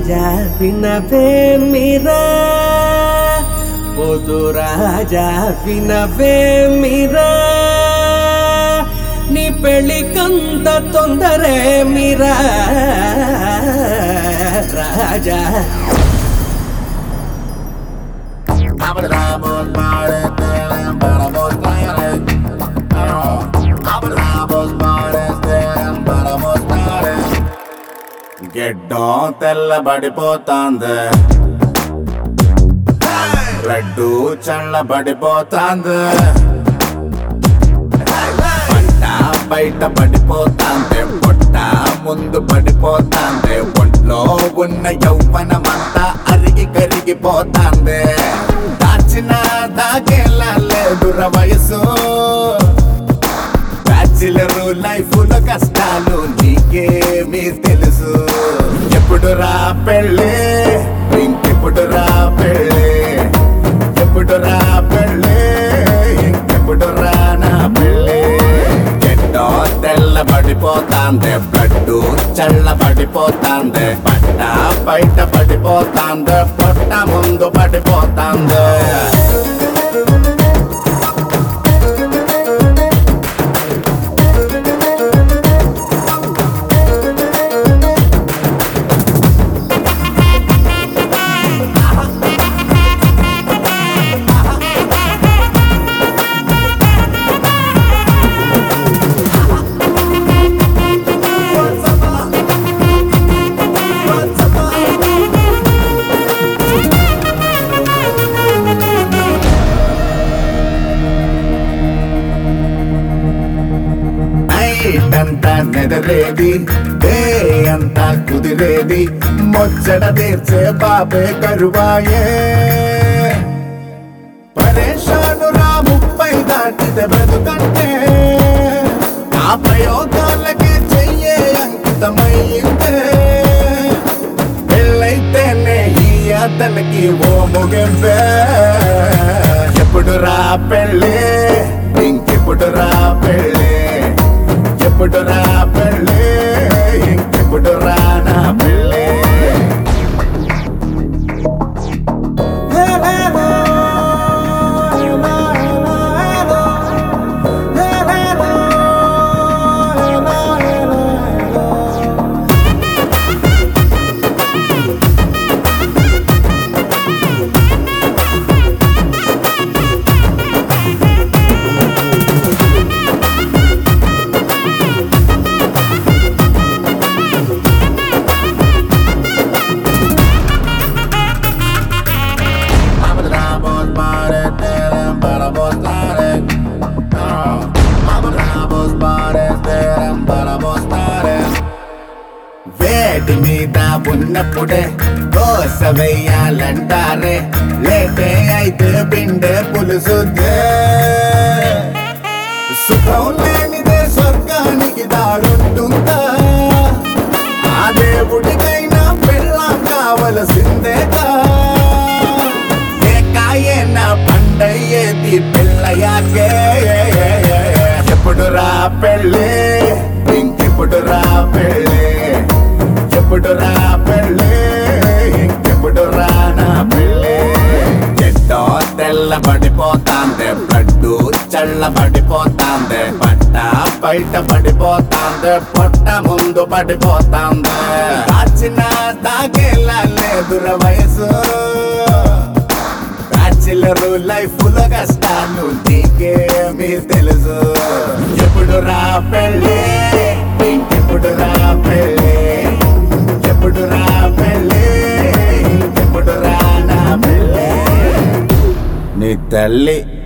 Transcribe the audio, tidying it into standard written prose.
రాజా వినవే మీరా పోదు రాజా వినవే మీరా నీ పెళ్ళికంత తొందరే మీరా రాజా గెడ్డం తెల్లబడిపోతాంది రెడ్డు చల్లబడిపోతాంది పంట బయట పడిపోతాంది పొట్ట ముందు పడిపోతాంది ఒంట్లో ఉన్న యౌవనమంతా అరిగి కరిగిపోతాంది దాచిన దాకేలా లేదుర వయసు బ్యాచిలరు లైఫ్ లో కష్టాలు నీకేమీ తెలుసు ఎప్పుడు రా పెళ్ళి ఇంకెప్పుడు రా పెళ్ళి ఎప్పుడు రా పెళ్ళి ఇంకెప్పుడు రా నా పెళ్ళి ఎట్టో తెల్లబడిపోతాంది బ్లడ్ చల్లబడిపోతాంది పట్ట బయట పడిపోతాంది పొట్ట ముందు పడిపోతాంది అంతా నెదరేది డే అంతా కుదిరేది మొచ్చడ తీర్చే బాబే కరువాయే పరేషాను రా 30 దాటితే బ్రతుకంటే ఆ ప్రయోగాలకి చెయ్యే అంకితమయ్యిందే పెళ్ళైతేనే ఈ అతనికి ఓ ముగింపే ఎప్పుడు రా పెళ్ళి ఇంకెప్పుడు రా పెళ్ళి ఎప్పుడు రా పెళ్ళి ఇంకెప్పుడు రా నా పెళ్ళి వేడి మీద ఉన్నప్పుడే దోశ వెయ్యాలంటారే లేటే అయితే బిండె పులుసుద్దే సుఖం లేనిదే స్వర్గానికి దారుంటుందా ఆ దేవుడికైనా పెళ్ళాం కావలసిందేగా ఏకాయన పండయ్యేది పిల్లయాకే ఎప్పుడు రా పెళ్ళి ఇంకెప్పుడు రా పెళ్ళి ఎప్పుడు రా పెళ్ళి ఇంకెప్పుడు రా నా పెళ్ళి ఎట్టో తెల్లబడిపోతాంది బ్లడ్ చల్లబడిపోతాంది పట్ట బయట పడిపోతాంది పొట్ట ముందు పడిపోతాంది దాచిన దాకేలా లేదుర వయసు బ్యాచిలరు లైఫ్ లో కష్టాలు నీకేమీ తెలుసు ఎప్పుడు రా పెళ్ళి ఇంకెప్పుడు రా పెళ్ళి ఎప్పుడు రా పెళ్ళి ఇంకెప్పుడు రా నా పెళ్ళి నీ తల్లి